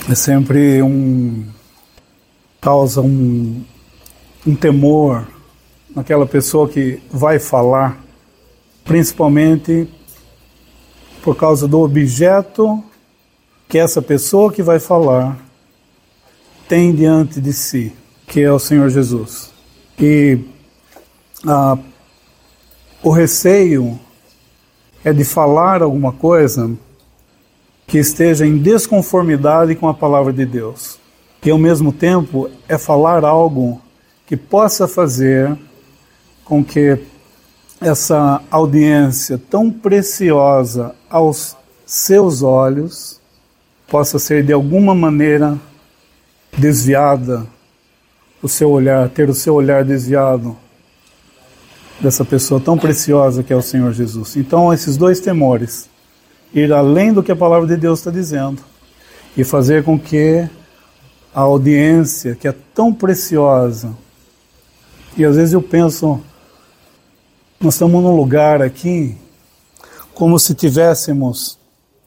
é sempre causa um temor naquela pessoa que vai falar, principalmente por causa do objeto que essa pessoa que vai falar tem diante de si, que é o Senhor Jesus. E o receio é de falar alguma coisa que esteja em desconformidade com a palavra de Deus. E ao mesmo tempo é falar algo que possa fazer com que essa audiência tão preciosa aos seus olhos possa ser de alguma maneira desviada, ter o seu olhar desviado dessa pessoa tão preciosa que é o Senhor Jesus. Então esses dois temores, ir além do que a palavra de Deus está dizendo e fazer com que a audiência que é tão preciosa, e às vezes eu penso, nós estamos num lugar aqui como se tivéssemos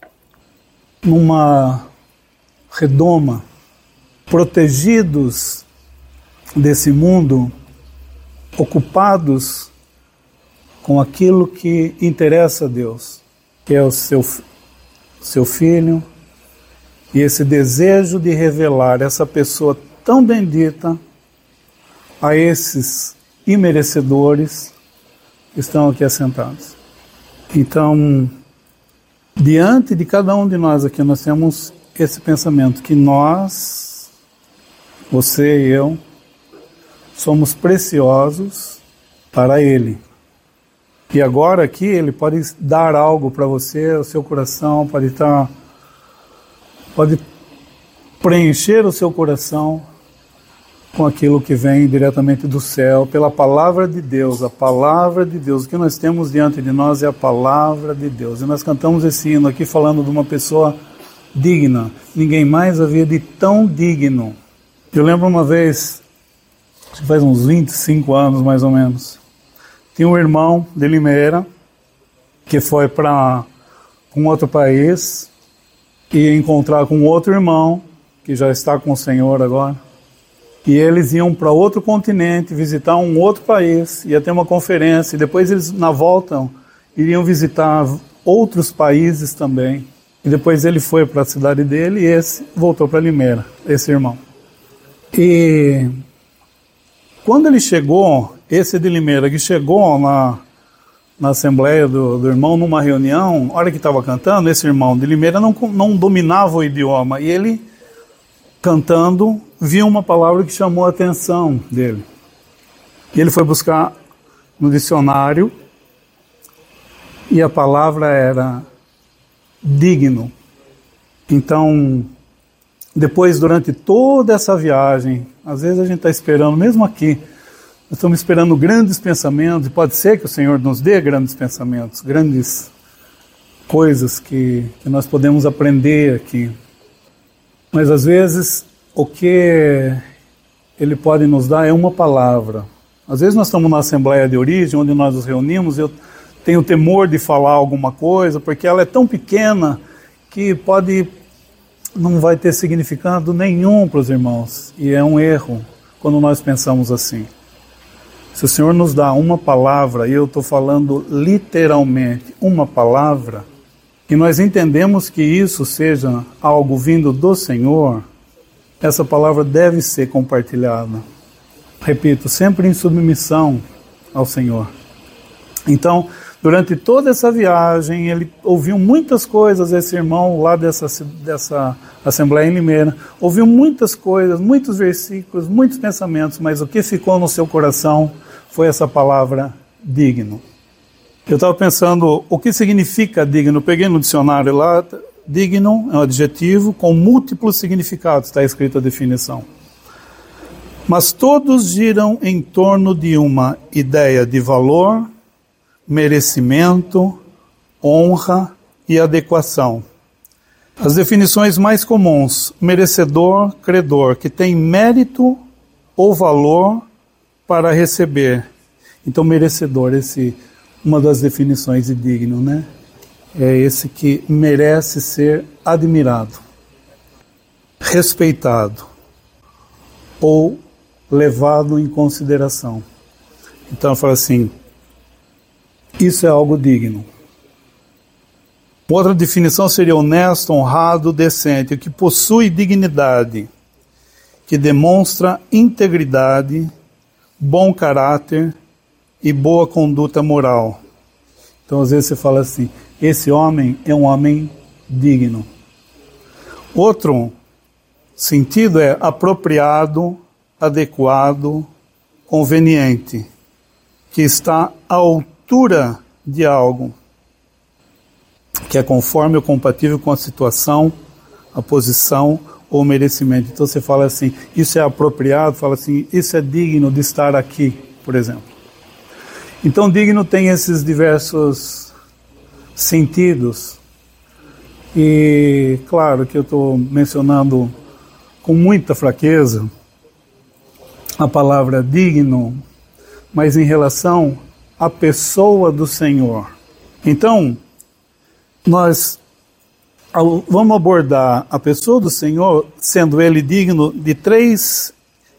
numa redoma, protegidos desse mundo, ocupados com aquilo que interessa a Deus, que é o seu Filho, e esse desejo de revelar essa pessoa tão bendita a esses imerecedores que estão aqui assentados. Então, diante de cada um de nós aqui, nós temos esse pensamento que nós, você e eu, somos preciosos para Ele. E agora aqui Ele pode dar algo para você, o seu coração pode preencher o seu coração com aquilo que vem diretamente do céu, pela palavra de Deus. A palavra de Deus, o que nós temos diante de nós é a palavra de Deus. E nós cantamos esse hino aqui falando de uma pessoa digna. Ninguém mais havia de tão digno. Eu lembro uma vez, acho que faz uns 25 anos mais ou menos, tinha um irmão de Limeira que foi para um outro país e encontrar com outro irmão que já está com o Senhor agora. E eles iam para outro continente, visitar um outro país, ia ter uma conferência, e depois eles, na volta, iriam visitar outros países também. E depois ele foi para a cidade dele e esse voltou para Limeira, esse irmão. E quando ele chegou, esse de Limeira, que chegou na assembleia do irmão, numa reunião, a hora que estava cantando, esse irmão de Limeira não dominava o idioma, e ele, cantando, viu uma palavra que chamou a atenção dele. E ele foi buscar no dicionário, e a palavra era digno. Então, depois, durante toda essa viagem, às vezes a gente está esperando, mesmo aqui, nós estamos esperando grandes pensamentos, e pode ser que o Senhor nos dê grandes pensamentos, grandes coisas que nós podemos aprender aqui. Mas às vezes o que Ele pode nos dar é uma palavra. Às vezes nós estamos na assembleia de origem, onde nós nos reunimos, eu tenho temor de falar alguma coisa, porque ela é tão pequena que não vai ter significado nenhum para os irmãos. E é um erro quando nós pensamos assim. Se o Senhor nos dá uma palavra, e eu estou falando literalmente uma palavra, e nós entendemos que isso seja algo vindo do Senhor, essa palavra deve ser compartilhada. Repito, sempre em submissão ao Senhor. Então, durante toda essa viagem, ele ouviu muitas coisas, esse irmão lá dessa Assembleia em Limeira, ouviu muitas coisas, muitos versículos, muitos pensamentos, mas o que ficou no seu coração foi essa palavra digno. Eu estava pensando, o que significa digno? Peguei no dicionário lá, digno é um adjetivo com múltiplos significados, está escrita a definição. Mas todos giram em torno de uma ideia de valor, merecimento, honra e adequação. As definições mais comuns: merecedor, credor, que tem mérito ou valor para receber. Então, merecedor, uma das definições de digno, né? É esse que merece ser admirado. respeitado ou levado em consideração. Então eu falo assim, isso é algo digno. Outra definição seria honesto, honrado, decente, que possui dignidade, que demonstra integridade, bom caráter e boa conduta moral. Então às vezes você fala assim, esse homem é um homem digno. Outro sentido é apropriado, adequado, conveniente, que está à altura de algo, que é conforme ou compatível com a situação, a posição ou merecimento. Então você fala assim, isso é apropriado, fala assim, isso é digno de estar aqui, por exemplo. Então digno tem esses diversos sentidos. E claro que eu estou mencionando com muita fraqueza a palavra digno, mas em relação à pessoa do Senhor. Então, nós vamos abordar a pessoa do Senhor, sendo Ele digno de três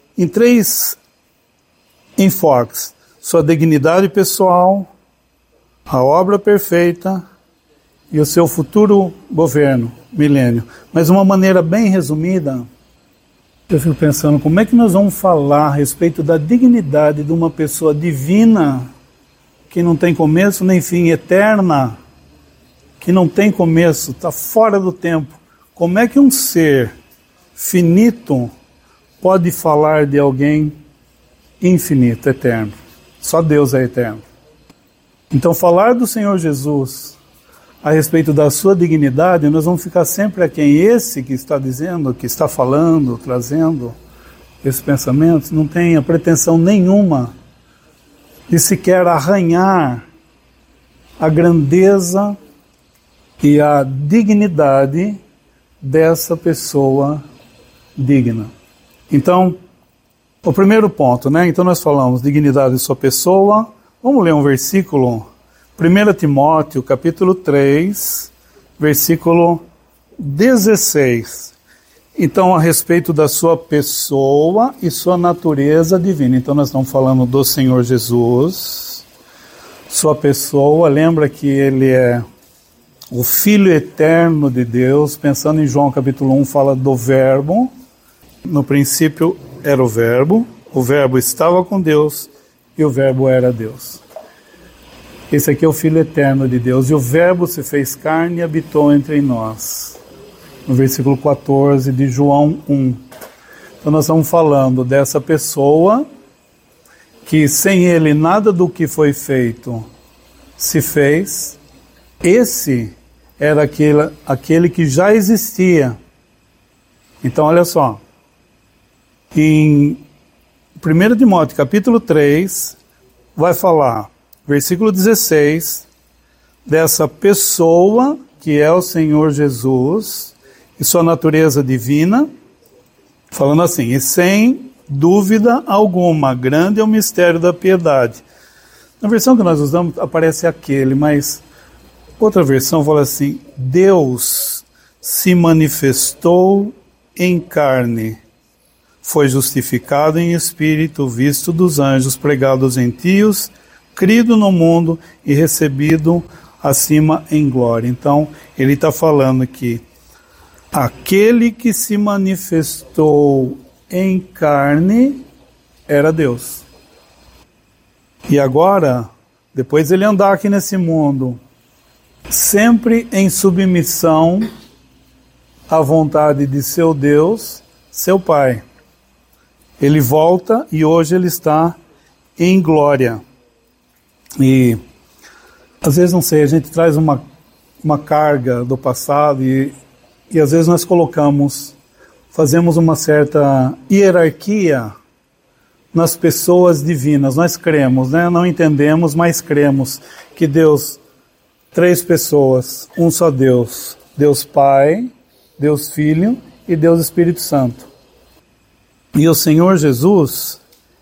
enfoques. Sua dignidade pessoal, a obra perfeita e o seu futuro governo, milênio. Mas de uma maneira bem resumida, eu fico pensando, como é que nós vamos falar a respeito da dignidade de uma pessoa divina, que não tem começo nem fim, eterna, que não tem começo, está fora do tempo. Como é que um ser finito pode falar de alguém infinito, eterno? Só Deus é eterno. Então falar do Senhor Jesus a respeito da sua dignidade, nós vamos ficar sempre a quem esse que está dizendo, que está falando, trazendo esses pensamentos, não tem a pretensão nenhuma de sequer arranhar a grandeza e a dignidade dessa pessoa digna. Então, o primeiro ponto, né? Então nós falamos dignidade de sua pessoa. Vamos ler um versículo, 1 Timóteo, capítulo 3, versículo 16. Então, a respeito da sua pessoa e sua natureza divina. Então, nós estamos falando do Senhor Jesus, sua pessoa. Lembra que Ele é o Filho eterno de Deus. Pensando em João capítulo 1, fala do Verbo. No princípio era o Verbo estava com Deus e o Verbo era Deus. Esse aqui é o Filho eterno de Deus. E o Verbo se fez carne e habitou entre nós. No versículo 14 de João 1. Então nós estamos falando dessa pessoa que sem Ele nada do que foi feito se fez. Esse era aquele que já existia. Então olha só. Em 1 Timóteo capítulo 3 vai falar, versículo 16, dessa pessoa que é o Senhor Jesus e sua natureza divina, falando assim, e sem dúvida alguma, grande é o mistério da piedade. Na versão que nós usamos aparece aquele, mas outra versão fala assim, Deus se manifestou em carne, foi justificado em espírito, visto dos anjos, pregado aos gentios, crido no mundo e recebido acima em glória. Então, ele está falando que aquele que se manifestou em carne era Deus. E agora, depois ele andar aqui nesse mundo, sempre em submissão à vontade de seu Deus, seu Pai. Ele volta e hoje ele está em glória. E às vezes, não sei, a gente traz uma carga do passado e às vezes nós fazemos uma certa hierarquia nas pessoas divinas. Nós cremos, né? Não entendemos, mas cremos que Deus, três pessoas, um só Deus. Deus Pai, Deus Filho e Deus Espírito Santo. E o Senhor Jesus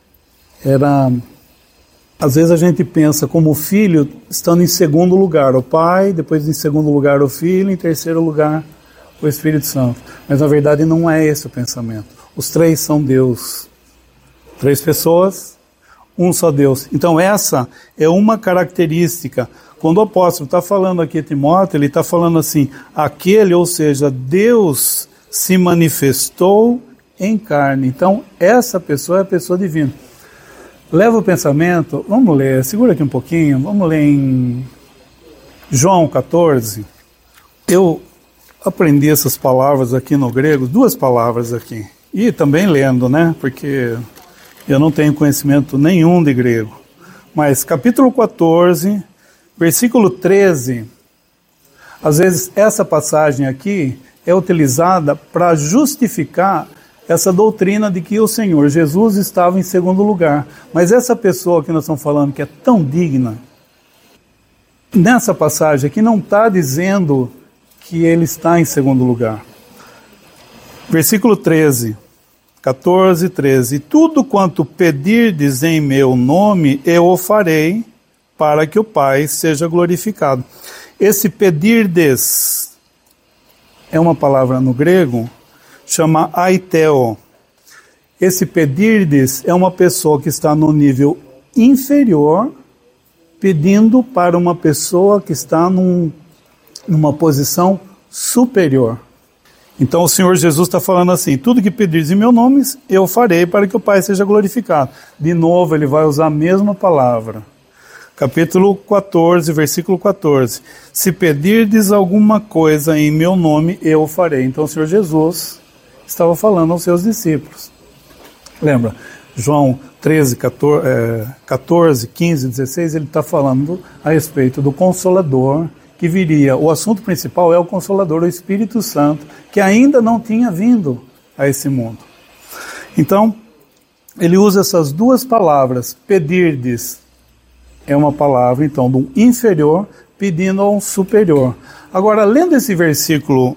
às vezes a gente pensa como o Filho estando em segundo lugar, o Pai, depois em segundo lugar o Filho, em terceiro lugar o Espírito Santo. Mas na verdade não é esse o pensamento. Os três são Deus. Três pessoas, um só Deus. Então essa é uma característica. Quando o apóstolo está falando aqui a Timóteo, ele está falando assim, aquele, ou seja, Deus se manifestou em carne. Então essa pessoa é a pessoa divina. Leva o pensamento, vamos ler, segura aqui um pouquinho, vamos ler em João 14. Eu aprendi essas palavras aqui no grego, duas palavras aqui. E também lendo, né? Porque eu não tenho conhecimento nenhum de grego. Mas capítulo 14, versículo 13. Às vezes essa passagem aqui é utilizada para justificar essa doutrina de que o Senhor Jesus estava em segundo lugar. Mas essa pessoa que nós estamos falando, que é tão digna, nessa passagem aqui não está dizendo que ele está em segundo lugar. Versículo 13, 14, 13. Tudo quanto pedirdes em meu nome, eu o farei, para que o Pai seja glorificado. Esse pedirdes é uma palavra no grego, chama aiteo. Esse pedirdes é uma pessoa que está no nível inferior, pedindo para uma pessoa que está numa posição superior. Então o Senhor Jesus está falando assim, tudo que pedires em meu nome, eu farei para que o Pai seja glorificado. De novo, ele vai usar a mesma palavra. Capítulo 14, versículo 14. Se pedirdes alguma coisa em meu nome, eu o farei. Então o Senhor Jesus estava falando aos seus discípulos. Lembra? João 13, 14, 15, 16, ele está falando a respeito do Consolador que viria. O assunto principal é o Consolador, o Espírito Santo, que ainda não tinha vindo a esse mundo. Então, ele usa essas duas palavras, pedirdes, é uma palavra, então, do inferior pedindo ao superior. Agora, lendo esse versículo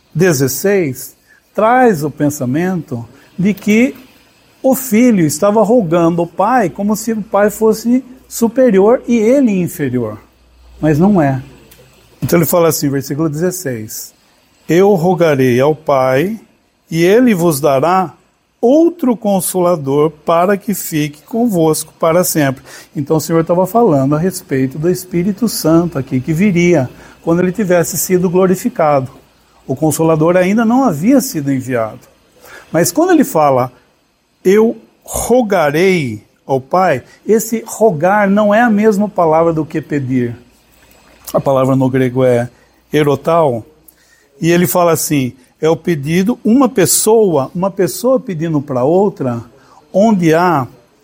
16, traz o pensamento de que o filho estava rogando ao pai como se o pai fosse superior e ele inferior. Mas não é. Então ele fala assim, versículo 16. Eu rogarei ao Pai e ele vos dará outro Consolador para que fique convosco para sempre. Então o Senhor estava falando a respeito do Espírito Santo aqui, que viria quando ele tivesse sido glorificado. O Consolador ainda não havia sido enviado. Mas quando ele fala, eu rogarei ao Pai, esse rogar não é a mesma palavra do que pedir. A palavra no grego é erotal, e ele fala assim, é o pedido, uma pessoa pedindo para outra, onde há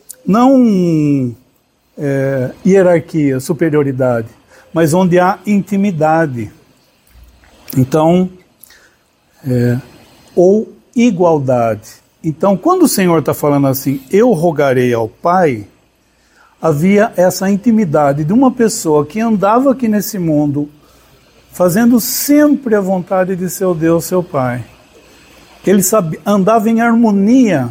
não hierarquia, superioridade, mas onde há intimidade. Então, ou igualdade. Então, quando o Senhor está falando assim, eu rogarei ao Pai, havia essa intimidade de uma pessoa que andava aqui nesse mundo, fazendo sempre a vontade de seu Deus, seu Pai. Ele andava em harmonia,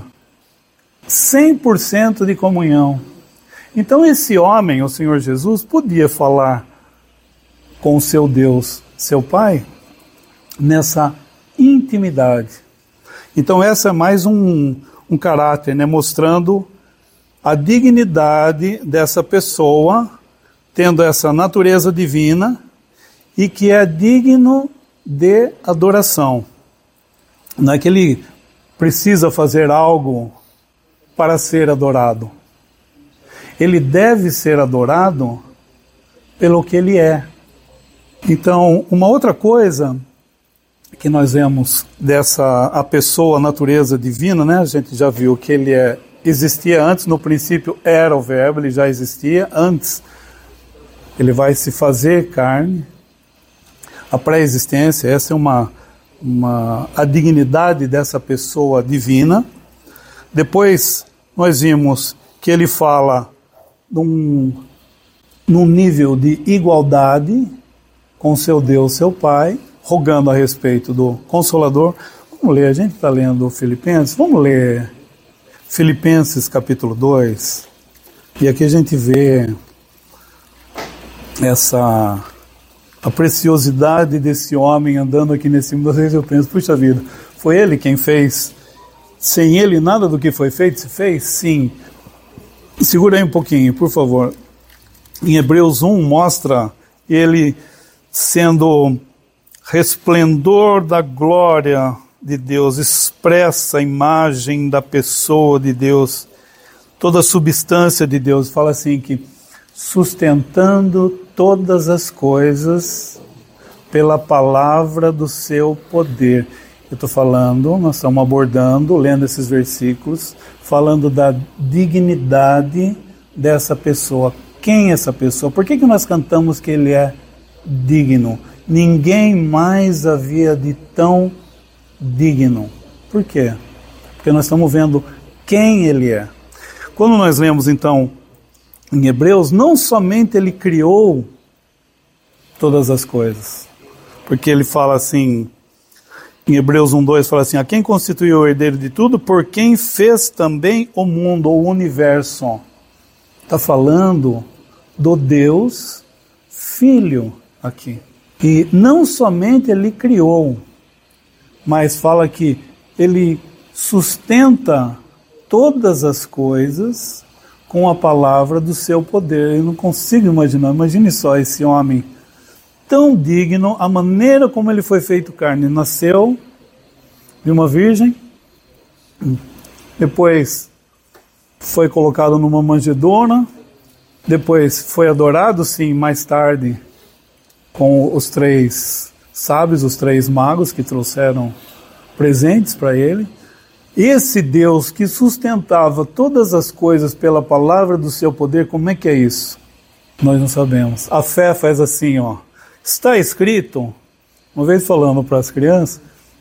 100% de comunhão. Então esse homem, o Senhor Jesus, podia falar com o seu Deus, seu Pai, nessa intimidade. Então essa é mais um caráter, né, mostrando a dignidade dessa pessoa, tendo essa natureza divina, e que é digno de adoração. Não é que ele precisa fazer algo para ser adorado. Ele deve ser adorado pelo que ele é. Então, uma outra coisa que nós vemos a pessoa, a natureza divina, né? A gente já viu que ele existia antes, no princípio era o verbo, ele já existia antes. Ele vai se fazer carne. A pré-existência, essa é a dignidade dessa pessoa divina. Depois nós vimos que ele fala num nível de igualdade com seu Deus, seu Pai, rogando a respeito do Consolador. Vamos ler, a gente está lendo Filipenses, vamos ler Filipenses capítulo 2, e aqui a gente vê a preciosidade desse homem andando aqui nesse mundo. Às vezes eu penso, puxa vida, foi ele quem fez? Sem ele nada do que foi feito se fez? Sim. Segura aí um pouquinho, por favor. Em Hebreus 1 mostra ele sendo resplendor da glória de Deus, expressa a imagem da pessoa de Deus, toda a substância de Deus. Fala assim que sustentando todas as coisas pela palavra do seu poder. Eu estou falando, nós estamos abordando, lendo esses versículos, falando da dignidade dessa pessoa. Quem é essa pessoa? Por que nós cantamos que ele é digno? Ninguém mais havia de tão digno. Por quê? Porque nós estamos vendo quem ele é. Quando nós lemos então em Hebreus, não somente ele criou todas as coisas, porque ele fala assim, em Hebreus 1:2 fala assim, a quem constituiu o herdeiro de tudo, por quem fez também o mundo, ou o universo. Está falando do Deus Filho aqui. E não somente ele criou, mas fala que ele sustenta todas as coisas com a palavra do seu poder. Eu não consigo imaginar, imagine só esse homem tão digno, a maneira como ele foi feito carne, nasceu de uma virgem, depois foi colocado numa manjedoura, depois foi adorado, sim, mais tarde, com os 3 sábios, os 3 magos que trouxeram presentes para ele. Esse Deus que sustentava todas as coisas pela palavra do seu poder, como é que é isso? Nós não sabemos. A fé faz assim, ó. Está escrito, uma vez falando para as crianças,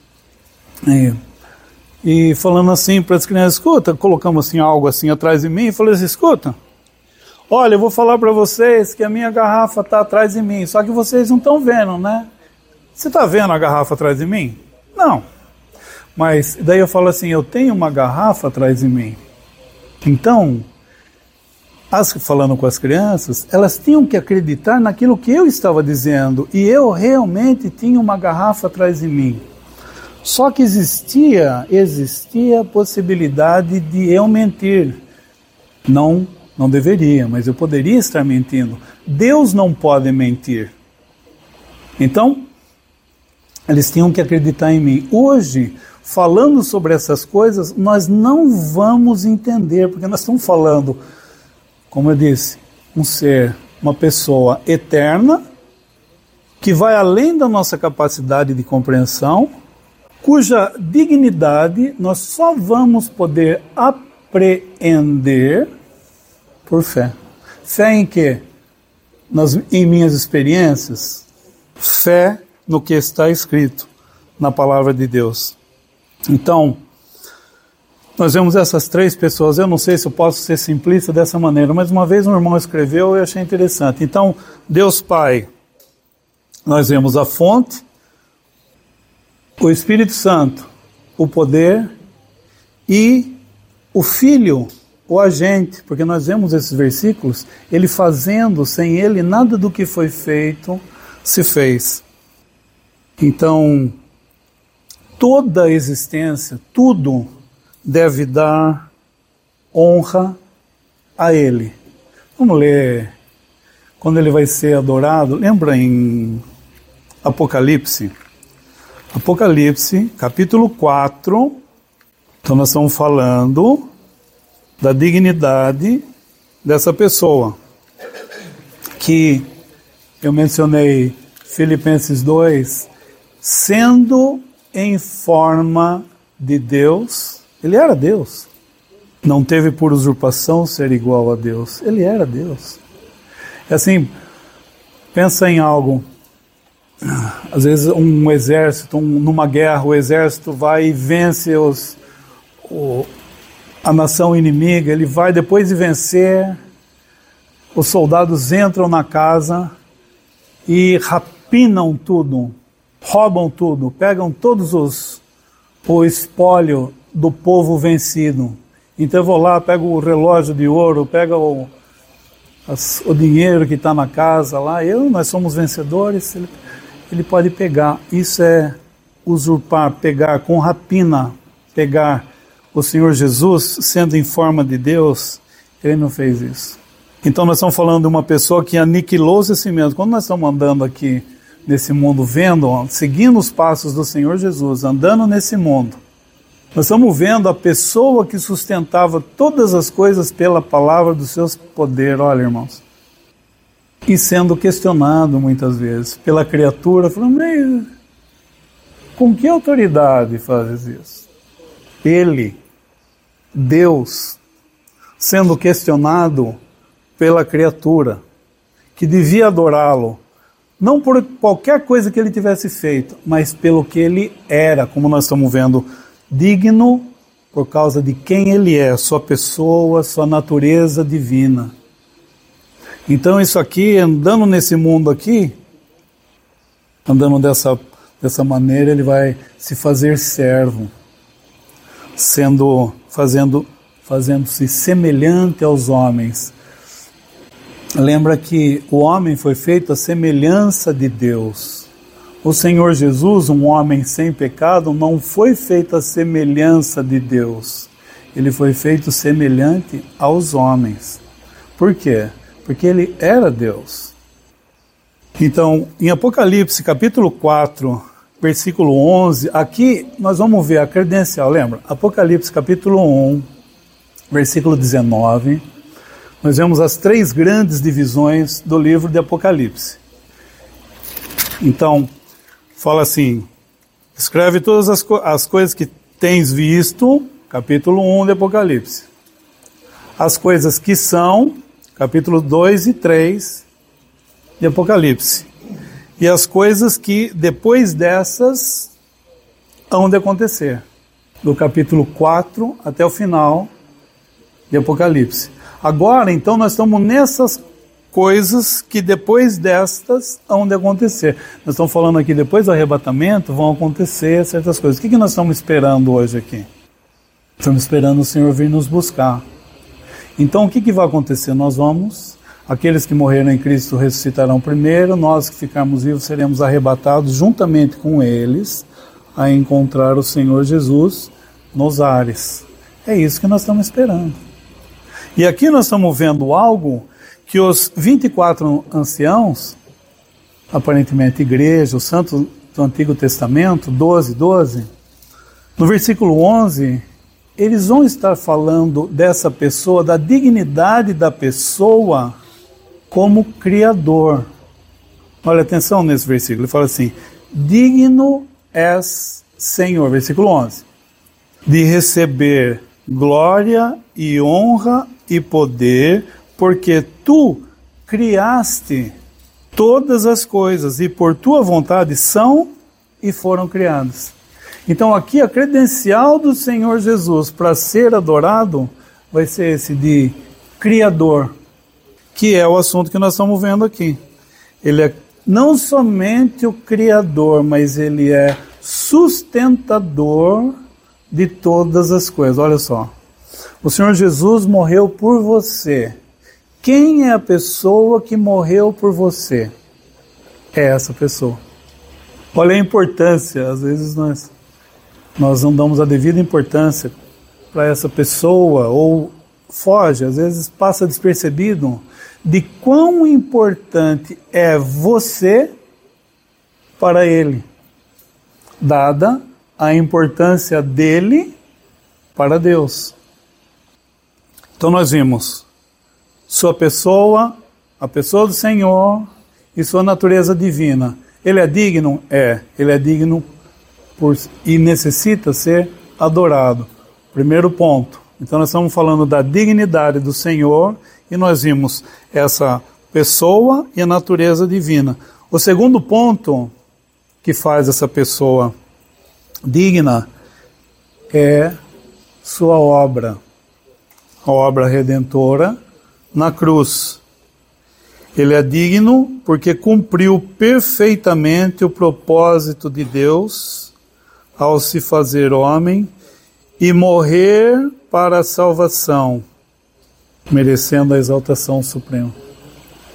e falando assim para as crianças, escuta, colocamos assim algo assim atrás de mim, e falei assim, escuta, olha, eu vou falar para vocês que a minha garrafa está atrás de mim, só que vocês não estão vendo, né? Você está vendo a garrafa atrás de mim? Não. Mas daí eu falo assim, eu tenho uma garrafa atrás de mim. Então, falando com as crianças, elas tinham que acreditar naquilo que eu estava dizendo. E eu realmente tinha uma garrafa atrás de mim. Só que existia a possibilidade de eu mentir. Não deveria, mas eu poderia estar mentindo. Deus não pode mentir. Então, eles tinham que acreditar em mim. Hoje, falando sobre essas coisas, nós não vamos entender, porque nós estamos falando, como eu disse, um ser, uma pessoa eterna, que vai além da nossa capacidade de compreensão, cuja dignidade nós só vamos poder apreender por fé. Fé em quê? Em minhas experiências, fé no que está escrito na palavra de Deus. Então, nós vemos essas 3 pessoas, eu não sei se eu posso ser simplista dessa maneira, mas uma vez um irmão escreveu e eu achei interessante. Então, Deus Pai, nós vemos a fonte, o Espírito Santo, o poder, e o Filho, o agente, porque nós vemos esses versículos, ele fazendo, sem ele, nada do que foi feito se fez. Então, toda a existência, tudo deve dar honra a ele. Vamos ler, quando ele vai ser adorado, lembra em Apocalipse, capítulo 4, então nós estamos falando da dignidade dessa pessoa, que eu mencionei Filipenses 2, sendo em forma de Deus, ele era Deus, não teve por usurpação ser igual a Deus, ele era Deus. É assim, pensa em algo, às vezes um exército, numa guerra, o exército vai e vence a nação inimiga, ele vai, depois de vencer, os soldados entram na casa e rapinam tudo, roubam tudo, pegam todos o espólio do povo vencido. Então eu vou lá, pego o relógio de ouro, pego o dinheiro que está na casa lá, nós somos vencedores, ele pode pegar. Isso é usurpar, pegar com rapina, pegar o Senhor Jesus, sendo em forma de Deus. Ele não fez isso. Então nós estamos falando de uma pessoa que aniquilou-se a si mesmo. Quando nós estamos andando aqui nesse mundo, seguindo os passos do Senhor Jesus, andando nesse mundo, nós estamos vendo a pessoa que sustentava todas as coisas pela palavra do seu poder, olha, irmãos, e sendo questionado muitas vezes pela criatura, falando, mas com que autoridade fazes isso? Ele, Deus, sendo questionado pela criatura, que devia adorá-lo, não por qualquer coisa que ele tivesse feito, mas pelo que ele era, como nós estamos vendo, digno por causa de quem ele é, sua pessoa, sua natureza divina. Então isso aqui, andando nesse mundo aqui, andando dessa maneira, ele vai se fazer servo, fazendo-se semelhante aos homens. Lembra que o homem foi feito à semelhança de Deus. O Senhor Jesus, um homem sem pecado, não foi feito à semelhança de Deus. Ele foi feito semelhante aos homens. Por quê? Porque ele era Deus. Então, em Apocalipse, capítulo 4, versículo 11, aqui nós vamos ver a credencial, lembra? Apocalipse, capítulo 1, versículo 19, nós vemos as 3 grandes divisões do livro de Apocalipse. Então, fala assim, escreve todas as coisas que tens visto, capítulo 1 de Apocalipse. As coisas que são, capítulo 2 e 3 de Apocalipse. E as coisas que depois dessas hão de acontecer. Do capítulo 4 até o final de Apocalipse. Agora, então, nós estamos nessas coisas que depois destas hão de acontecer. Nós estamos falando aqui, depois do arrebatamento, vão acontecer certas coisas. O que nós estamos esperando hoje aqui? Estamos esperando o Senhor vir nos buscar. Então, o que vai acontecer? Aqueles que morreram em Cristo ressuscitarão primeiro, nós que ficarmos vivos seremos arrebatados juntamente com eles a encontrar o Senhor Jesus nos ares. É isso que nós estamos esperando. E aqui nós estamos vendo algo que os 24 anciãos, aparentemente igreja, os santos do Antigo Testamento, 12, no versículo 11, eles vão estar falando dessa pessoa, da dignidade da pessoa como Criador. Olha atenção nesse versículo, ele fala assim, digno és, Senhor, versículo 11, de receber glória e honra e poder, porque tu criaste todas as coisas e por tua vontade são e foram criadas. Então aqui a credencial do Senhor Jesus para ser adorado vai ser esse de Criador, que é o assunto que nós estamos vendo aqui. Ele é não somente o Criador, mas ele é sustentador de todas as coisas. Olha só, o Senhor Jesus morreu por você. Quem é a pessoa que morreu por você? É essa pessoa. Olha a importância, às vezes nós não damos a devida importância para essa pessoa, ou foge, às vezes passa despercebido, de quão importante é você para ele, dada a importância dele para Deus. Então nós vimos sua pessoa, a pessoa do Senhor e sua natureza divina. Ele é digno? É. Ele é digno e necessita ser adorado. Primeiro ponto. Então nós estamos falando da dignidade do Senhor e nós vimos essa pessoa e a natureza divina. O segundo ponto que faz essa pessoa digna é sua obra. A obra redentora na cruz. Ele é digno porque cumpriu perfeitamente o propósito de Deus ao se fazer homem e morrer para a salvação, merecendo a exaltação suprema.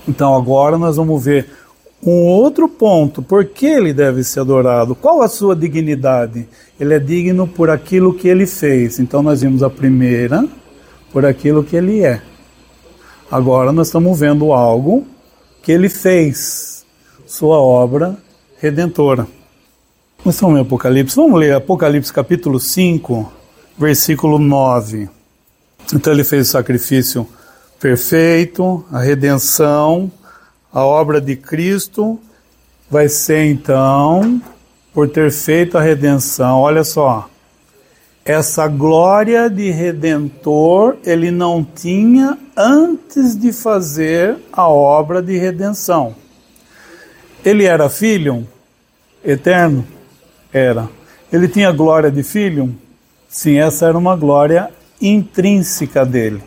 Então agora nós vamos ver um outro ponto. Por que ele deve ser adorado? Qual a sua dignidade? Ele é digno por aquilo que ele fez. Então nós vimos a primeira, por aquilo que ele é. Agora nós estamos vendo algo que ele fez, sua obra redentora. Nós estamos em Apocalipse. Vamos ler Apocalipse capítulo 5, versículo 9. Então ele fez o sacrifício perfeito, a redenção, a obra de Cristo vai ser então, por ter feito a redenção, olha só, essa glória de redentor ele não tinha antes de fazer a obra de redenção. Ele era filho eterno? Era. Ele tinha glória de filho? Sim, essa era uma glória intrínseca dele.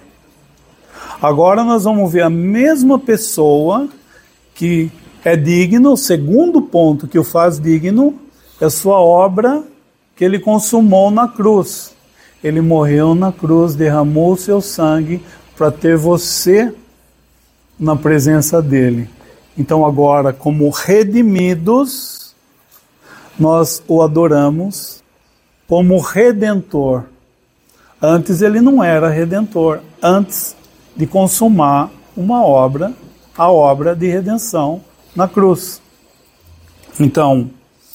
Agora nós vamos ver a mesma pessoa que é digno, o segundo ponto que o faz digno é sua obra que ele consumou na cruz. Ele morreu na cruz, derramou o seu sangue para ter você na presença dele. Então agora, como redimidos, nós o adoramos como redentor. Antes ele não era redentor, antes de consumar uma obra, a obra de redenção na cruz. Então,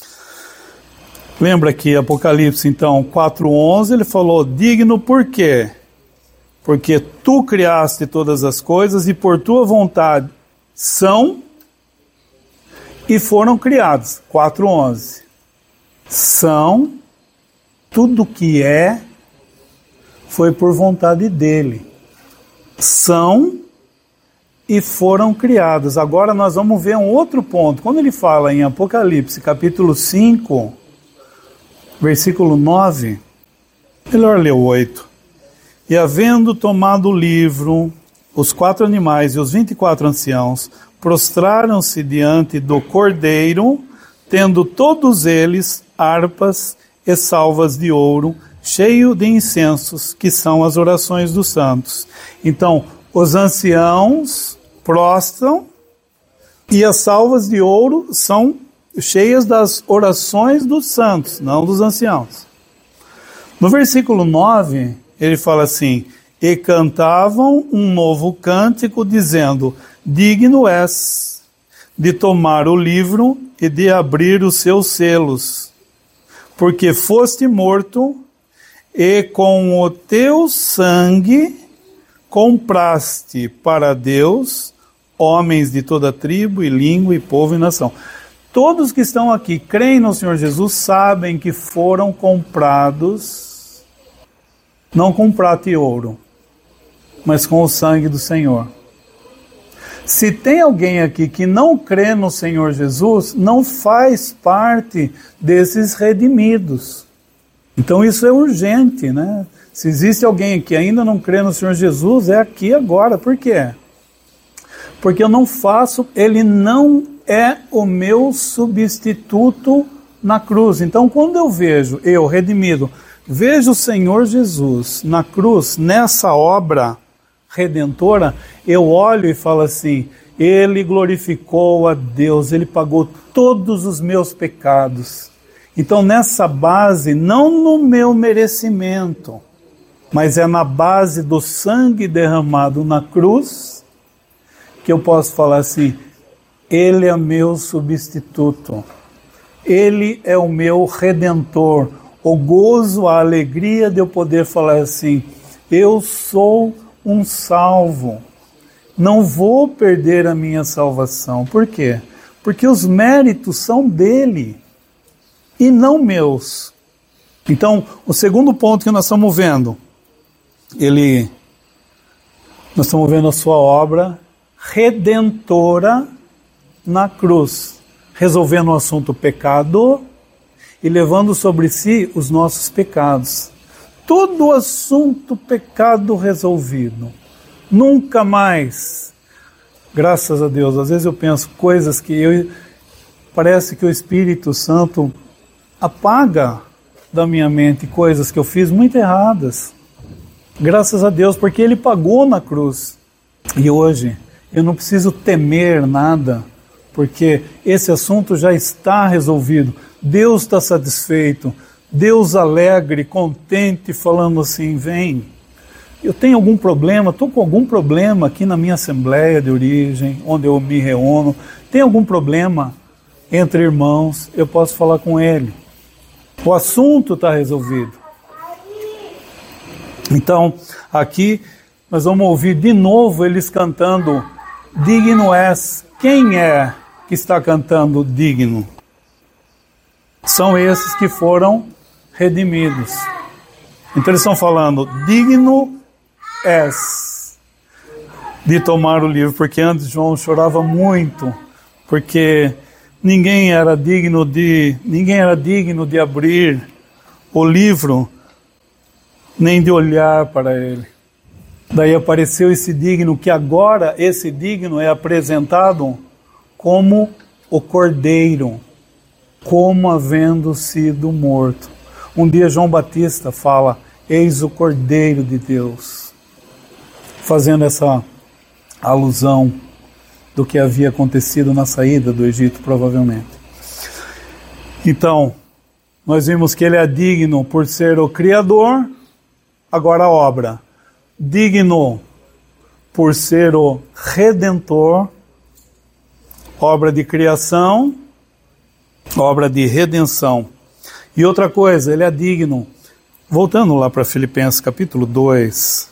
lembra que Apocalipse, então, 4:11, ele falou, digno por quê? Porque tu criaste todas as coisas e por tua vontade são e foram criados. 4:11. São, tudo que é, foi por vontade dele. São e foram criados. Agora nós vamos ver um outro ponto. Quando ele fala em Apocalipse, capítulo 5, versículo 9, melhor ler o 8. E havendo tomado o livro, os 4 animais e os 24 anciãos prostraram-se diante do Cordeiro, tendo todos eles harpas e salvas de ouro, cheio de incensos, que são as orações dos santos. Então, os anciãos prostram e as salvas de ouro são cheias das orações dos santos, não dos anciãos. No versículo 9, ele fala assim, e cantavam um novo cântico, dizendo, digno és de tomar o livro e de abrir os seus selos, porque foste morto e com o teu sangue compraste para Deus homens de toda tribo e língua e povo e nação. Todos que estão aqui, creem no Senhor Jesus, sabem que foram comprados, não com prata e ouro, mas com o sangue do Senhor. Se tem alguém aqui que não crê no Senhor Jesus, não faz parte desses redimidos. Então isso é urgente, né? Se existe alguém que ainda não crê no Senhor Jesus, é aqui agora. Por quê? Porque eu não faço, ele não é o meu substituto na cruz. Então quando eu vejo, eu redimido, vejo o Senhor Jesus na cruz, nessa obra redentora, eu olho e falo assim, ele glorificou a Deus, ele pagou todos os meus pecados. Então nessa base, não no meu merecimento, mas é na base do sangue derramado na cruz, que eu posso falar assim, ele é meu substituto, ele é o meu redentor, o gozo, a alegria de eu poder falar assim, eu sou um salvo, não vou perder a minha salvação. Por quê? Porque os méritos são dele e não meus. Então, o segundo ponto que nós estamos vendo, nós estamos vendo a sua obra redentora na cruz, resolvendo o assunto pecado e levando sobre si os nossos pecados. Todo o assunto pecado resolvido. Nunca mais. Graças a Deus. Às vezes eu penso coisas que parece que o Espírito Santo apaga da minha mente coisas que eu fiz muito erradas. Graças a Deus, porque ele pagou na cruz. E hoje eu não preciso temer nada, porque esse assunto já está resolvido. Deus está satisfeito, Deus alegre, contente, falando assim, vem. Eu tenho algum problema, estou com algum problema aqui na minha assembleia de origem, onde eu me reúno, tem algum problema entre irmãos, eu posso falar com ele. O assunto está resolvido. Então, aqui nós vamos ouvir de novo eles cantando Digno és. Quem é que está cantando digno? São esses que foram redimidos. Então eles estão falando, digno és de tomar o livro, porque antes João chorava muito, porque ninguém era digno de abrir o livro, nem de olhar para ele. Daí apareceu esse digno, que agora esse digno é apresentado como o Cordeiro, como havendo sido morto. Um dia João Batista fala, eis o Cordeiro de Deus, fazendo essa alusão do que havia acontecido na saída do Egito, provavelmente. Então, nós vimos que ele é digno por ser o Criador, agora a obra. Digno por ser o Redentor, obra de criação, obra de redenção. E outra coisa, ele é digno, voltando lá para Filipenses capítulo 2,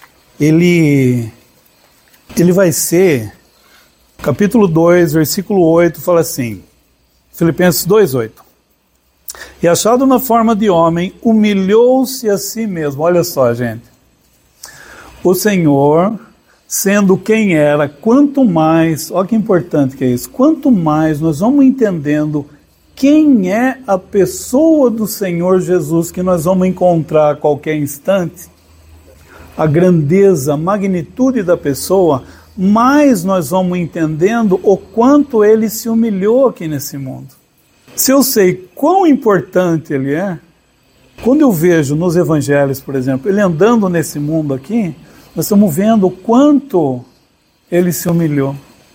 ele vai ser, capítulo 2, versículo 8, fala assim, Filipenses 2:8. E achado na forma de homem, humilhou-se a si mesmo. Olha só, gente. O Senhor, sendo quem era, quanto mais, olha que importante que é isso, quanto mais nós vamos entendendo quem é a pessoa do Senhor Jesus, que nós vamos encontrar a qualquer instante, a grandeza, a magnitude da pessoa, mais nós vamos entendendo o quanto ele se humilhou aqui nesse mundo. Se eu sei quão importante ele é, quando eu vejo nos evangelhos, por exemplo, ele andando nesse mundo aqui, nós estamos vendo o quanto ele se humilhou.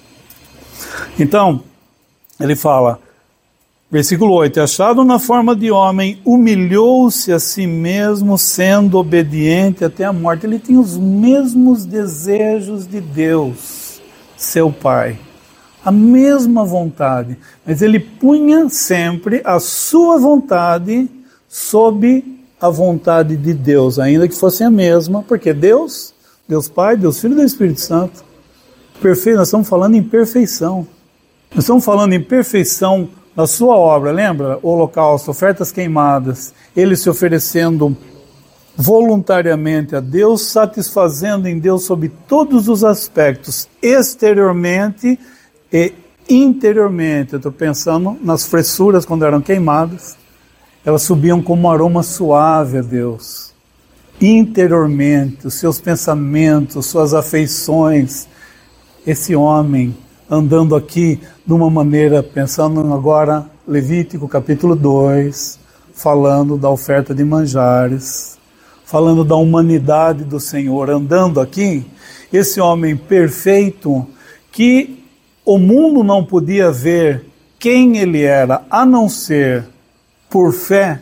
Então, ele fala, versículo 8, achado na forma de homem, humilhou-se a si mesmo, sendo obediente até a morte. Ele tinha os mesmos desejos de Deus, seu Pai, a mesma vontade, mas ele punha sempre a sua vontade sob a vontade de Deus, ainda que fosse a mesma, porque Deus Pai, Deus Filho e Deus Espírito Santo, perfeito, nós estamos falando em perfeição. Nós estamos falando em perfeição da sua obra, lembra? O holocausto, ofertas queimadas, ele se oferecendo voluntariamente a Deus, satisfazendo em Deus sob todos os aspectos, exteriormente e interiormente. Eu estou pensando nas fressuras quando eram queimadas, elas subiam como um aroma suave a Deus. Interiormente, os seus pensamentos, suas afeições, esse homem andando aqui de uma maneira, pensando agora, Levítico capítulo 2, falando da oferta de manjares, falando da humanidade do Senhor, andando aqui, esse homem perfeito, que o mundo não podia ver quem ele era, a não ser por fé,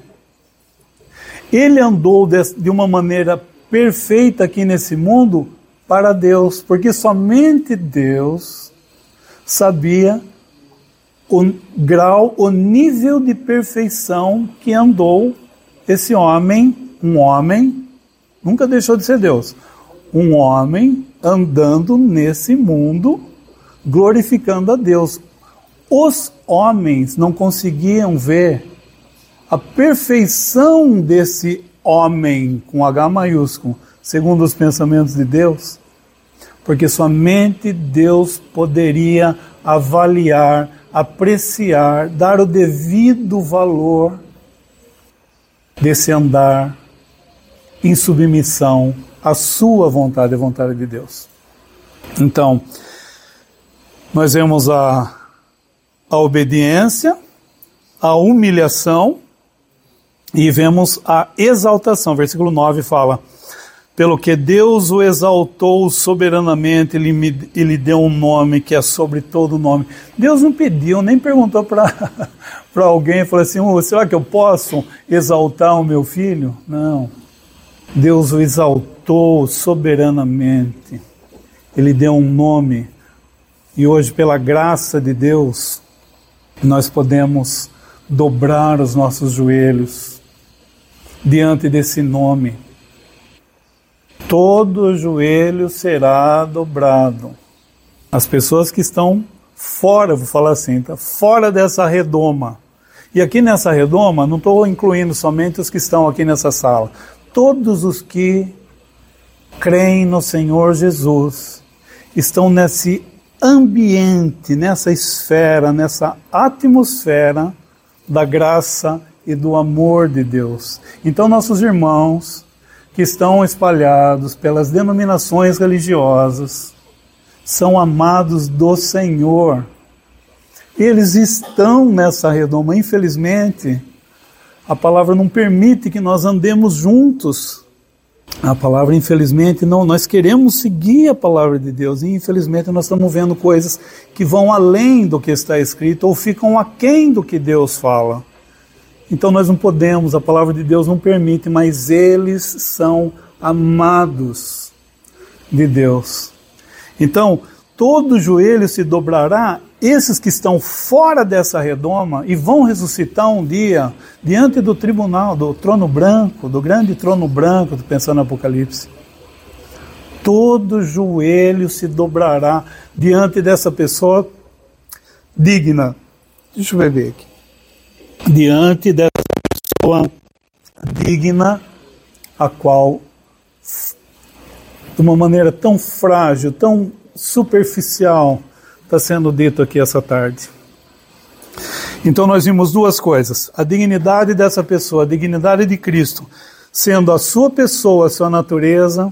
ele andou de uma maneira perfeita aqui nesse mundo para Deus, porque somente Deus sabia o grau, o nível de perfeição que andou esse homem, um homem, nunca deixou de ser Deus, um homem andando nesse mundo, glorificando a Deus. Os homens não conseguiam ver a perfeição desse homem, com H maiúsculo, segundo os pensamentos de Deus, porque somente Deus poderia avaliar, apreciar, dar o devido valor desse andar em submissão à sua vontade, à vontade de Deus. Então, nós vemos a obediência, a humilhação, e vemos a exaltação. Versículo 9 fala, pelo que Deus o exaltou soberanamente e lhe deu um nome que é sobre todo nome. Deus não pediu, nem perguntou para alguém, falou assim, será que eu posso exaltar o meu filho? Não. Deus o exaltou soberanamente. Ele deu um nome. E hoje, pela graça de Deus, nós podemos dobrar os nossos joelhos diante desse nome. Todo joelho será dobrado. As pessoas que estão fora, vou falar assim, tá? Fora dessa redoma. E aqui nessa redoma, não estou incluindo somente os que estão aqui nessa sala. Todos os que creem no Senhor Jesus estão nesse ambiente, nessa esfera, nessa atmosfera da graça e do amor de Deus. Então nossos irmãos que estão espalhados pelas denominações religiosas são amados do Senhor. Eles estão nessa redoma. Infelizmente, a palavra não permite que nós andemos juntos. A palavra, infelizmente, não. Nós queremos seguir a palavra de Deus e, infelizmente, nós estamos vendo coisas que vão além do que está escrito ou ficam aquém do que Deus fala. Então nós não podemos, a palavra de Deus não permite, mas eles são amados de Deus. Então, todo joelho se dobrará, esses que estão fora dessa redoma e vão ressuscitar um dia diante do tribunal, do trono branco, do grande trono branco, estou pensando no Apocalipse. Todo joelho se dobrará diante dessa pessoa digna. Deixa eu ver aqui. Diante dessa pessoa digna, a qual, de uma maneira tão frágil, tão superficial, está sendo dito aqui essa tarde. Então nós vimos duas coisas: a dignidade dessa pessoa, a dignidade de Cristo, sendo a sua pessoa, a sua natureza,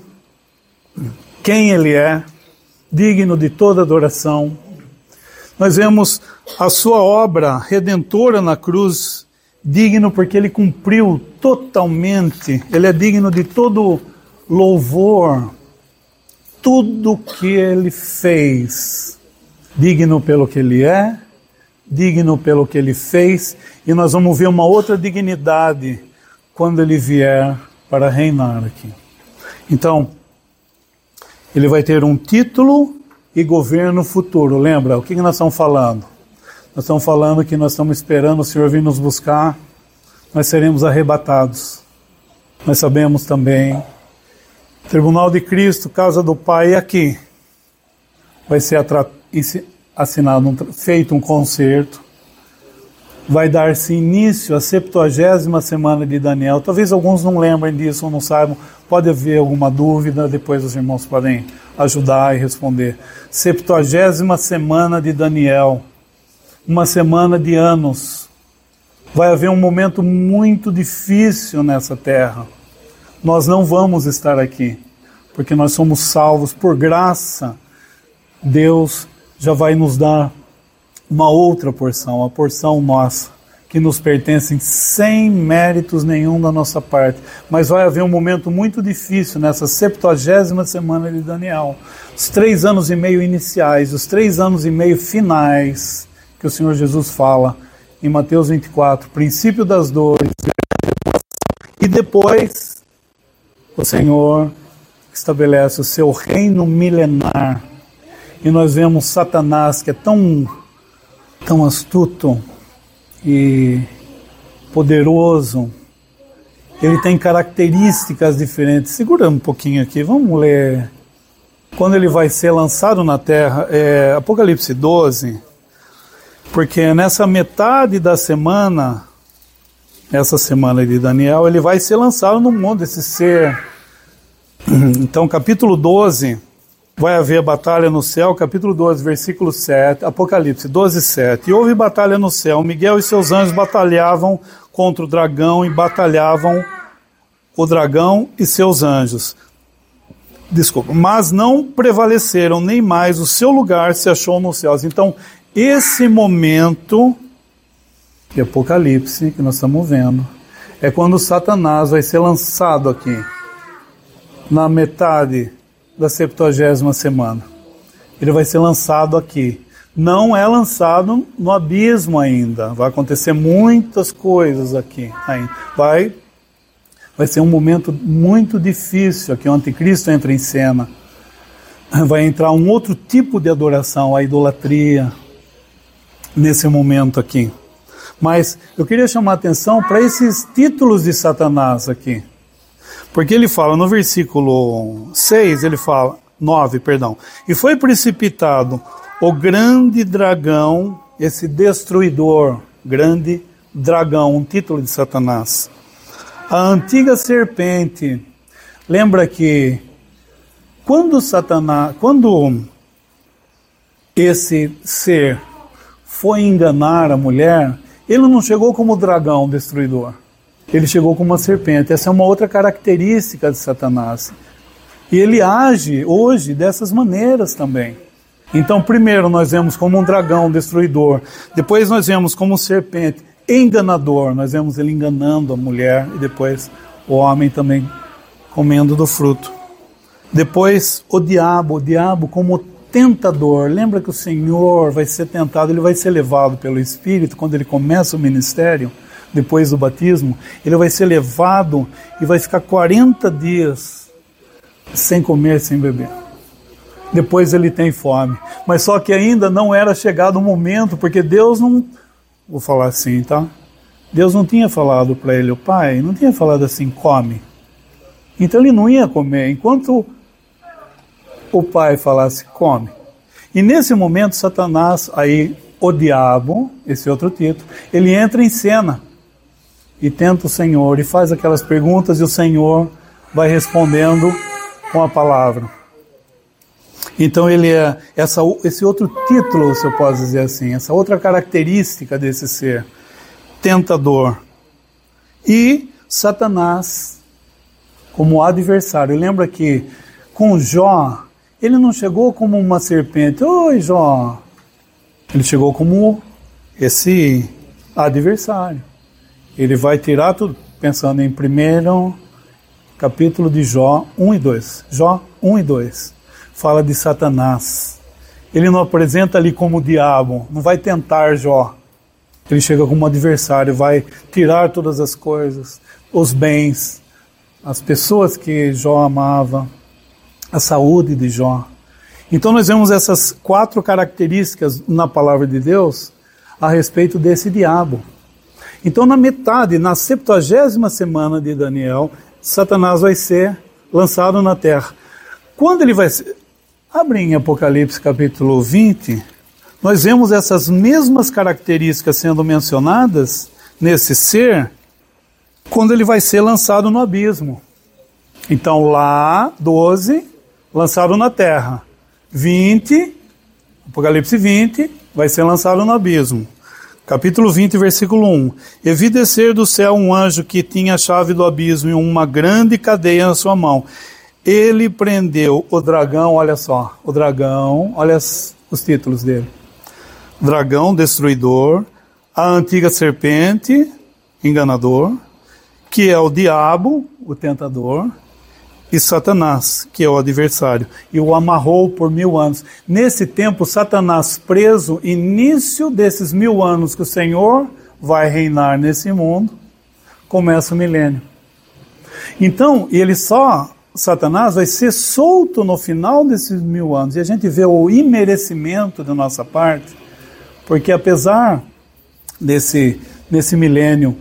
quem Ele é, digno de toda adoração. Nós vemos a sua obra redentora na cruz, digno porque Ele cumpriu totalmente, Ele é digno de todo louvor, tudo que Ele fez, digno pelo que Ele é, digno pelo que Ele fez, e nós vamos ver uma outra dignidade quando Ele vier para reinar aqui. Então, Ele vai ter um título e governo futuro. Lembra, o que nós estamos falando? Nós estamos falando que nós estamos esperando o Senhor vir nos buscar, nós seremos arrebatados. Nós sabemos também, Tribunal de Cristo, Casa do Pai, aqui vai ser assinado, feito um concerto, vai dar-se início à 70ª semana de Daniel. Talvez alguns não lembrem disso ou não saibam, pode haver alguma dúvida, depois os irmãos podem ajudar e responder. 70ª semana de Daniel, uma semana de anos. Vai haver um momento muito difícil nessa terra. Nós não vamos estar aqui, porque nós somos salvos por graça. Deus já vai nos dar uma outra porção, a porção nossa, que nos pertence sem méritos nenhum da nossa parte. Mas vai haver um momento muito difícil nessa 70ª semana de Daniel. Os 3 anos e meio iniciais, os 3 anos e meio finais, que o Senhor Jesus fala em Mateus 24, princípio das dores, e depois o Senhor estabelece o seu reino milenar. E nós vemos Satanás, que é tão astuto e poderoso, ele tem características diferentes. Segura um pouquinho aqui, vamos ler. Quando ele vai ser lançado na terra, Apocalipse 12, porque nessa metade da semana, essa semana de Daniel, ele vai ser lançado no mundo, esse ser. Então, capítulo 12, vai haver batalha no céu, capítulo 12, versículo 7, Apocalipse 12, 7. E houve batalha no céu, Miguel e seus anjos batalhavam contra o dragão e batalhavam o dragão e seus anjos. Mas não prevaleceram, nem mais o seu lugar se achou nos céus. Então, esse momento de Apocalipse que nós estamos vendo, é quando Satanás vai ser lançado aqui. na metade da 70ª semana. Ele vai ser lançado aqui. Não é lançado no abismo ainda. Vai acontecer muitas coisas aqui ainda. Vai ser um momento muito difícil aqui. O anticristo entra em cena. Vai entrar um outro tipo de adoração, a idolatria, nesse momento aqui. Mas eu queria chamar a atenção para esses títulos de Satanás aqui. Porque ele fala no versículo 6, ele fala, 9, perdão. E foi precipitado o grande dragão, esse destruidor, grande dragão, um título de Satanás. A antiga serpente. Lembra que quando esse ser foi enganar a mulher, ele não chegou como dragão destruidor. Ele chegou como uma serpente. Essa é uma outra característica de Satanás. E ele age hoje dessas maneiras também. Então, primeiro nós vemos como um dragão destruidor. Depois nós vemos como serpente enganador. Nós vemos ele enganando a mulher. E depois o homem também comendo do fruto. Depois o diabo como tentador. Lembra que o Senhor vai ser tentado, ele vai ser levado pelo Espírito quando ele começa o ministério, depois do batismo. Ele vai ser levado e vai ficar 40 dias sem comer, sem beber. Depois ele tem fome. Mas só que ainda não era chegado o momento, porque Deus não... Vou falar assim, tá? Deus não tinha falado para ele, o pai, não tinha falado assim, come. Então ele não ia comer, enquanto o pai falasse, come. E nesse momento, Satanás, aí o diabo, esse outro título, ele entra em cena e tenta o Senhor e faz aquelas perguntas e o Senhor vai respondendo com a palavra. Então ele é esse outro título, se eu posso dizer assim, essa outra característica desse ser, tentador. E Satanás como adversário. Lembra que com Jó, ele não chegou como uma serpente. Oi, Jó. Ele chegou como esse adversário. Ele vai tirar tudo, pensando em primeiro capítulo de Jó 1 e 2. Jó 1 e 2. Fala de Satanás. Ele não apresenta ali como o diabo, não vai tentar Jó. Ele chega como um adversário, vai tirar todas as coisas, os bens, as pessoas que Jó amava, a saúde de Jó. Então nós vemos essas 4 características na palavra de Deus a respeito desse diabo. Então na 70ª semana de Daniel, Satanás vai ser lançado na terra. Quando ele vai ser... Abre em Apocalipse capítulo 20, nós vemos essas mesmas características sendo mencionadas nesse ser, quando ele vai ser lançado no abismo. Então lá, 12, lançado na terra. 20, Apocalipse 20, vai ser lançado no abismo. Capítulo 20, versículo 1. E vi descer do céu um anjo que tinha a chave do abismo e uma grande cadeia na sua mão. Ele prendeu o dragão, olha só, o dragão, olha os títulos dele. Dragão, destruidor, a antiga serpente, enganador, que é o diabo, o tentador, e Satanás, que é o adversário, e o amarrou por 1000 anos. Nesse tempo, Satanás preso, início desses 1000 anos que o Senhor vai reinar nesse mundo, começa o milênio. Então, Satanás vai ser solto no final desses 1000 anos, e a gente vê o imerecimento da nossa parte, porque apesar desse milênio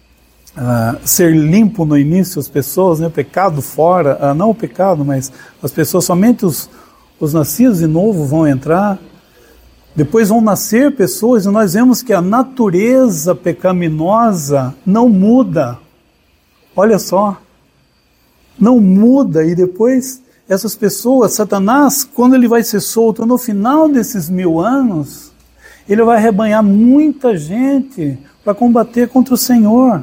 ser limpo no início, as pessoas, né, o pecado fora, não o pecado, mas as pessoas, somente os nascidos de novo vão entrar, depois vão nascer pessoas, e nós vemos que a natureza pecaminosa não muda, olha só, não muda, e depois essas pessoas, Satanás, quando ele vai ser solto no final desses 1000 anos, ele vai arrebanhar muita gente para combater contra o Senhor.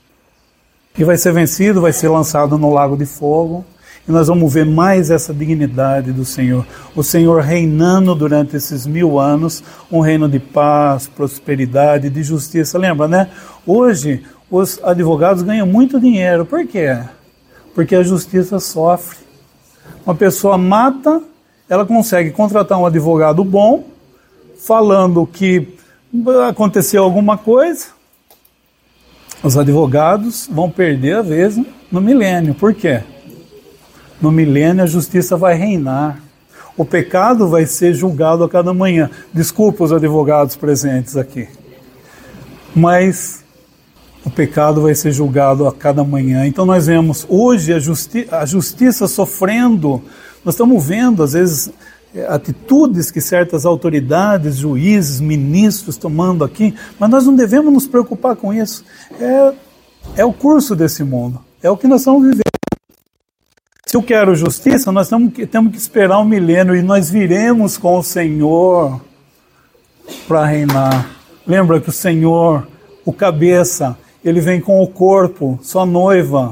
E vai ser vencido, vai ser lançado no lago de fogo. E nós vamos ver mais essa dignidade do Senhor. O Senhor reinando durante esses 1000 anos, um reino de paz, prosperidade, de justiça. Lembra, né? Hoje, os advogados ganham muito dinheiro. Por quê? Porque a justiça sofre. Uma pessoa mata, ela consegue contratar um advogado bom, falando que aconteceu alguma coisa. Os advogados vão perder a vez no milênio. Por quê? No milênio a justiça vai reinar. O pecado vai ser julgado a cada manhã. Desculpa os advogados presentes aqui. Mas o pecado vai ser julgado a cada manhã. Então nós vemos hoje a justiça sofrendo. Nós estamos vendo, às vezes, atitudes que certas autoridades, juízes, ministros tomando aqui, mas nós não devemos nos preocupar com isso. É o curso desse mundo. É o que nós estamos vivendo. Se eu quero justiça, nós temos que esperar um milênio e nós viremos com o Senhor para reinar. Lembra que o Senhor, o cabeça, ele vem com o corpo, sua noiva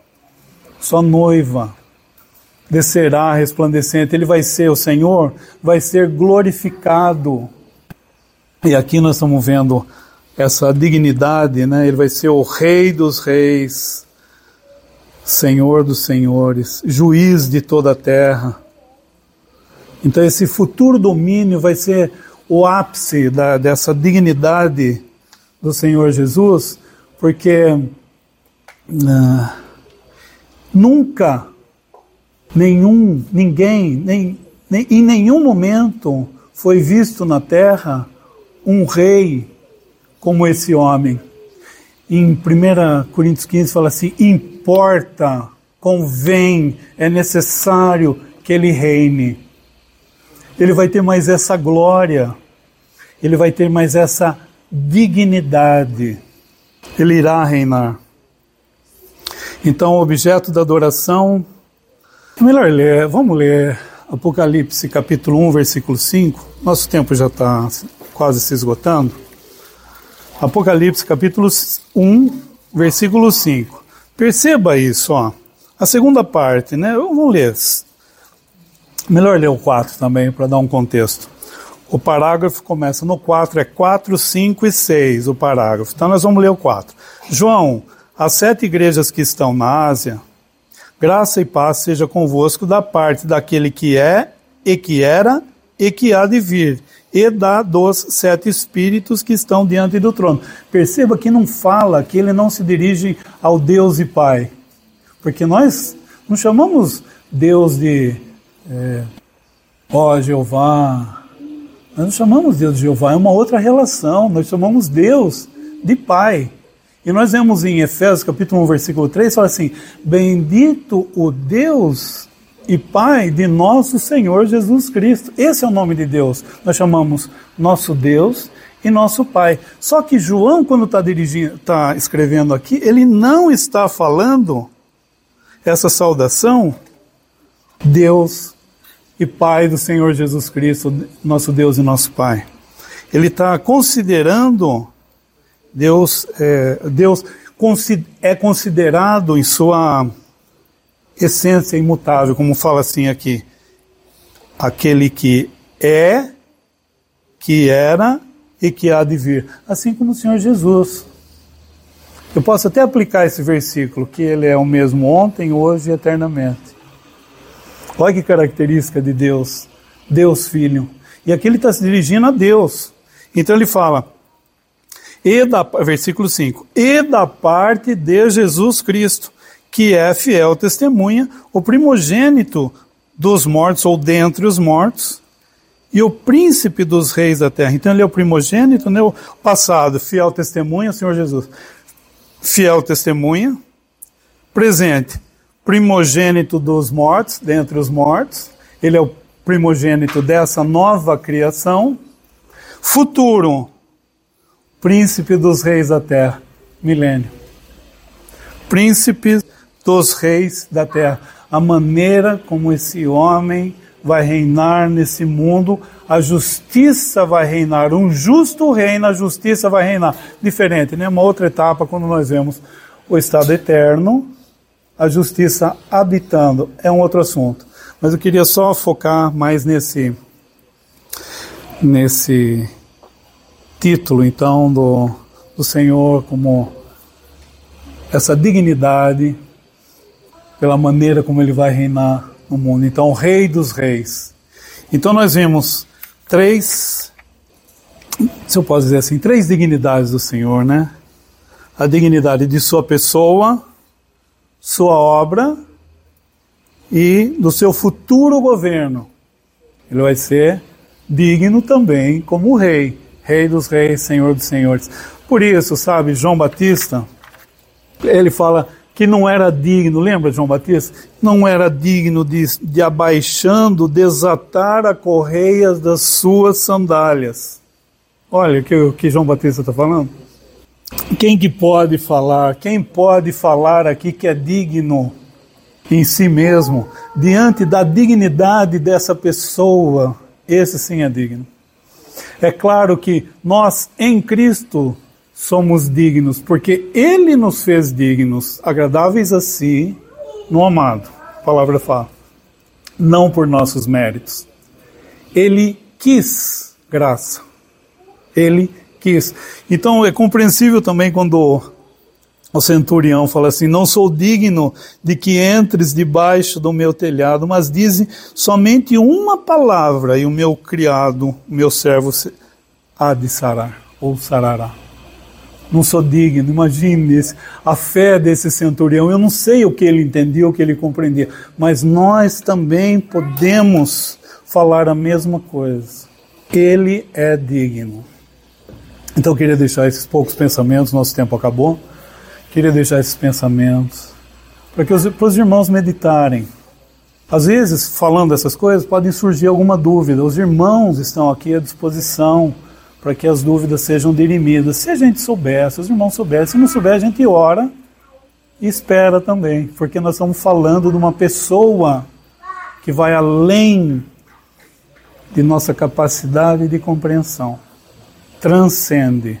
descerá resplandecente. Ele vai ser, o Senhor vai ser glorificado. E aqui nós estamos vendo essa dignidade, né? Ele vai ser o Rei dos Reis, Senhor dos Senhores, Juiz de toda a terra. Então esse futuro domínio vai ser o ápice dessa dignidade do Senhor Jesus, porque nunca, ninguém, em nenhum momento foi visto na terra um rei como esse homem. Em 1 Coríntios 15 fala assim, importa, convém, é necessário que ele reine. Ele vai ter mais essa glória, ele vai ter mais essa dignidade, ele irá reinar. Então, o objeto da adoração, é melhor ler, vamos ler Apocalipse capítulo 1, versículo 5, nosso tempo já está quase se esgotando. Apocalipse capítulo 1, versículo 5. Perceba isso, ó. A segunda parte, né? Vamos ler. Melhor ler o 4 também, para dar um contexto. O parágrafo começa no 4, é 4, 5 e 6 o parágrafo. Então nós vamos ler o 4. João, as 7 igrejas que estão na Ásia, graça e paz seja convosco da parte daquele que é, e que era, e que há de vir, e dos 7 espíritos que estão diante do trono. Perceba que não fala, que ele não se dirige ao Deus e Pai. Porque nós não chamamos Deus de Jeová. Nós não chamamos Deus de Jeová, é uma outra relação. Nós chamamos Deus de Pai. E nós vemos em Efésios capítulo 1, versículo 3, fala assim, bendito o Deus e Pai de nosso Senhor Jesus Cristo. Esse é o nome de Deus. Nós chamamos nosso Deus e nosso Pai. Só que João, quando está escrevendo aqui, ele não está falando essa saudação, Deus e Pai do Senhor Jesus Cristo, nosso Deus e nosso Pai. Ele está considerando Deus é considerado em sua essência imutável, como fala assim aqui, aquele que é, que era e que há de vir, assim como o Senhor Jesus. Eu posso até aplicar esse versículo, que ele é o mesmo ontem, hoje e eternamente. Olha que característica de Deus, Deus Filho. E aqui ele está se dirigindo a Deus. Então ele fala, versículo 5, e da parte de Jesus Cristo, que é fiel testemunha, o primogênito dos mortos, ou dentre os mortos, e o príncipe dos reis da terra. Então ele é o primogênito, né? O passado, fiel testemunha, o Senhor Jesus. Fiel testemunha. Presente, primogênito dos mortos, dentre os mortos. Ele é o primogênito dessa nova criação. Futuro, príncipe dos reis da terra, milênio. Príncipe dos reis da terra. A maneira como esse homem vai reinar nesse mundo, a justiça vai reinar, um justo reino, a justiça vai reinar. Diferente, né? Uma outra etapa quando nós vemos o estado eterno, a justiça habitando, é um outro assunto. Mas eu queria só focar mais nesse título, então, do Senhor como essa dignidade, pela maneira como ele vai reinar no mundo. Então, o Rei dos Reis. Então, nós vimos três, se eu posso dizer assim, três dignidades do Senhor, né? A dignidade de sua pessoa, sua obra e do seu futuro governo. Ele vai ser digno também como Rei, Rei dos Reis, Senhor dos Senhores. Por isso, sabe, João Batista, ele fala que não era digno, lembra João Batista? Não era digno de abaixando, desatar a correias das suas sandálias. Olha o que João Batista está falando. Quem que pode falar? Quem pode falar aqui que é digno em si mesmo, diante da dignidade dessa pessoa? Esse sim é digno. É claro que nós, em Cristo, somos dignos, porque Ele nos fez dignos, agradáveis a si, no amado. A palavra fala. Não por nossos méritos. Ele quis graça. Ele quis. Então é compreensível também quando o centurião fala assim: não sou digno de que entres debaixo do meu telhado, mas dize somente uma palavra e o meu criado, o meu servo, há de sarar, ou sarará. Não sou digno, imagine a fé desse centurião. Eu não sei o que ele entendia, o que ele compreendia, mas nós também podemos falar a mesma coisa. Ele é digno. Então eu queria deixar esses poucos pensamentos, nosso tempo acabou. Queria deixar esses pensamentos para os irmãos meditarem. Às vezes, falando essas coisas, podem surgir alguma dúvida. Os irmãos estão aqui à disposição para que as dúvidas sejam dirimidas. Se a gente souber, se os irmãos souberem, se não souber, a gente ora e espera também, porque nós estamos falando de uma pessoa que vai além de nossa capacidade de compreensão. Transcende.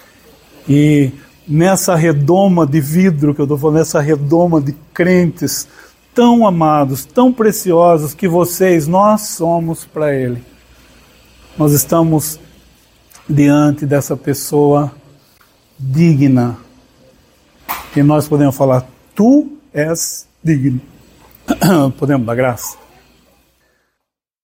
E nessa redoma de vidro que eu estou falando, nessa redoma de crentes tão amados, tão preciosos que nós somos para Ele. Nós estamos diante dessa pessoa digna. E nós podemos falar: tu és digno. Podemos dar graça?